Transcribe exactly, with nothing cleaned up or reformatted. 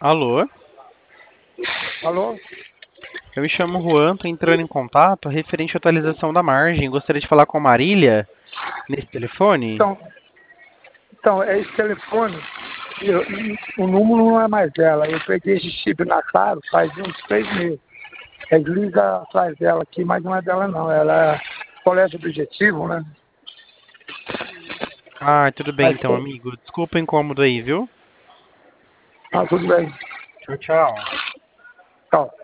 Alô? Alô? Eu me chamo Juan, tô entrando em contato referente à atualização da margem. Gostaria de falar com a Marília nesse telefone? Então, então é esse telefone, eu- o número não é mais dela. Eu peguei esse chip na Claro faz uns três meses. Aí liga atrás dela aqui, mas não é dela não. Ela é colégio objetivo, né? Ah, tudo bem Mas, então, amigo. Desculpa o incômodo aí, viu? ah, tudo bem. Tchau, tchau. Tchau.